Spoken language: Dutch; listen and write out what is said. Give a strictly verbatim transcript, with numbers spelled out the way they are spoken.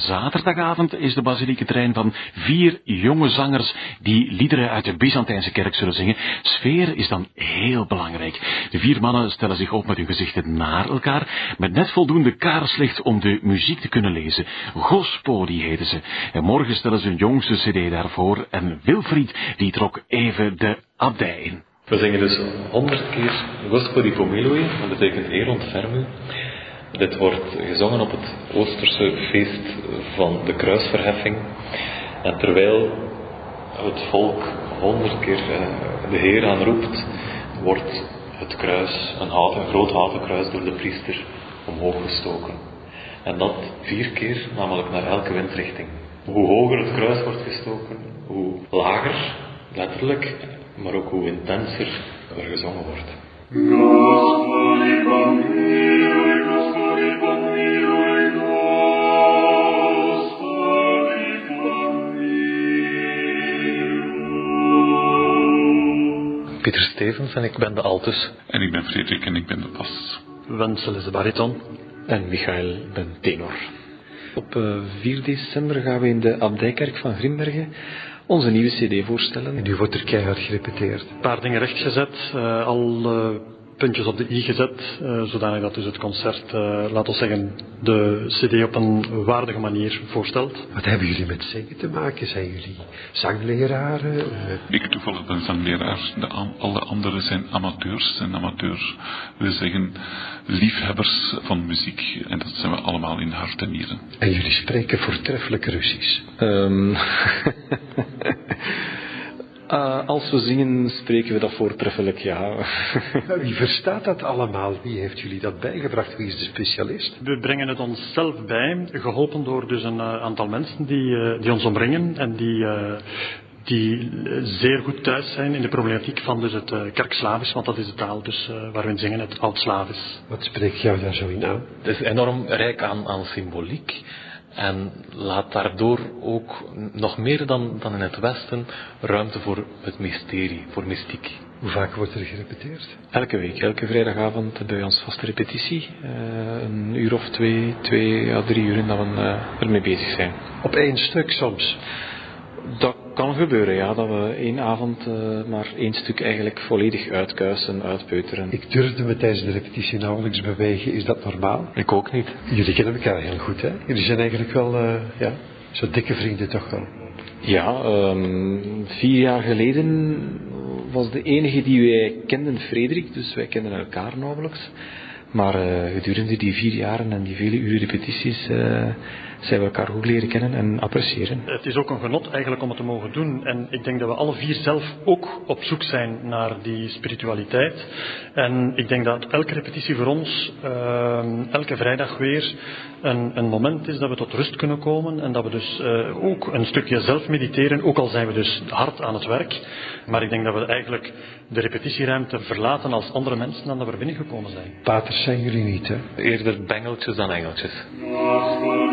zaterdagavond is de basiliek het terrein van vier jonge zangers die liederen uit de Byzantijnse kerk zullen zingen. Sfeer is dan heel belangrijk. De vier mannen stellen zich op met hun gezichten naar elkaar, met net voldoende kaarslicht om de muziek te kunnen lezen. Gospodi heten ze. En morgen stellen ze hun jongste cd daarvoor en Wilfried die trok even de abdij in. We zingen dus honderd keer Gospodi Pomiloi, dat betekent eer ontferm u. Dit wordt gezongen op het Oosterse feest van de kruisverheffing. En terwijl het volk honderd keer de Heer aanroept, wordt het kruis, een, houten, een groot houten kruis, door de priester omhoog gestoken. En dat vier keer, namelijk naar elke windrichting. Hoe hoger het kruis wordt gestoken, hoe lager, letterlijk, maar ook hoe intenser er gezongen wordt. Господи, помилуй, Господи, помилуй, Господи, помилуй. Pieter Stevens en ik ben de altus. En ik ben Frederik en ik ben de bas. Wenzel is de bariton. En Michael ben tenor. Op uh, vier december gaan we in de Abdijkerk van Grimbergen onze nieuwe cd voorstellen. En nu wordt er keihard gerepeteerd. Een paar dingen rechtgezet, uh, al uh, puntjes op de i gezet, uh, zodanig dat dus het concert, uh, laten we zeggen, de cd op een waardige manier voorstelt. Wat hebben jullie met zingen te maken? Zijn jullie zangleraren? Uh... Ik toevallig ben zangleraar. De an- alle anderen zijn amateurs. En amateurs wil zeggen liefhebbers van muziek. En dat zijn we allemaal in hart en nieren. En jullie spreken voortreffelijk Russisch. Um, uh, als we zingen, spreken we dat voortreffelijk, ja. Wie verstaat dat allemaal? Wie heeft jullie dat bijgebracht? Wie is de specialist? We brengen het onszelf bij, geholpen door dus een uh, aantal mensen die, uh, die ons omringen en die... Uh, die zeer goed thuis zijn in de problematiek van dus het uh, kerkslavisch, want dat is de taal dus, uh, waar we in zingen, het oud-Slavisch. Wat spreekt jou daar zo in aan? Het is enorm rijk aan, aan symboliek en laat daardoor ook nog meer dan, dan in het Westen ruimte voor het mysterie, voor mystiek. Hoe vaak wordt er gerepeteerd? Elke week, elke vrijdagavond hebben we ons vaste repetitie. Uh, een uur of twee, twee à drie uur en dat we uh, ermee bezig zijn. Op één stuk soms? Dat kan gebeuren, ja, dat we één avond uh, maar één stuk eigenlijk volledig uitkuisen, uitpeuteren. Ik durfde me tijdens de repetitie nauwelijks bewegen. Is dat normaal? Ik ook niet. Jullie kennen elkaar heel goed, hè? Jullie zijn eigenlijk wel, uh, ja, zo dikke vrienden toch wel? Ja, um, vier jaar geleden was de enige die wij kenden Frederik, dus wij kenden elkaar nauwelijks. Maar uh, gedurende die vier jaren en die vele uren repetities uh, zijn we elkaar goed leren kennen en appreciëren. Het is ook een genot eigenlijk om het te mogen doen. En ik denk dat we alle vier zelf ook op zoek zijn naar die spiritualiteit. En ik denk dat elke repetitie voor ons, uh, elke vrijdag weer, een, een moment is dat we tot rust kunnen komen. En dat we dus uh, ook een stukje zelf mediteren, ook al zijn we dus hard aan het werk. Maar ik denk dat we eigenlijk de repetitieruimte verlaten als andere mensen dan dat we er binnengekomen zijn. Paters zijn jullie niet, hè? Eerder bengeltjes dan engeltjes. Господи,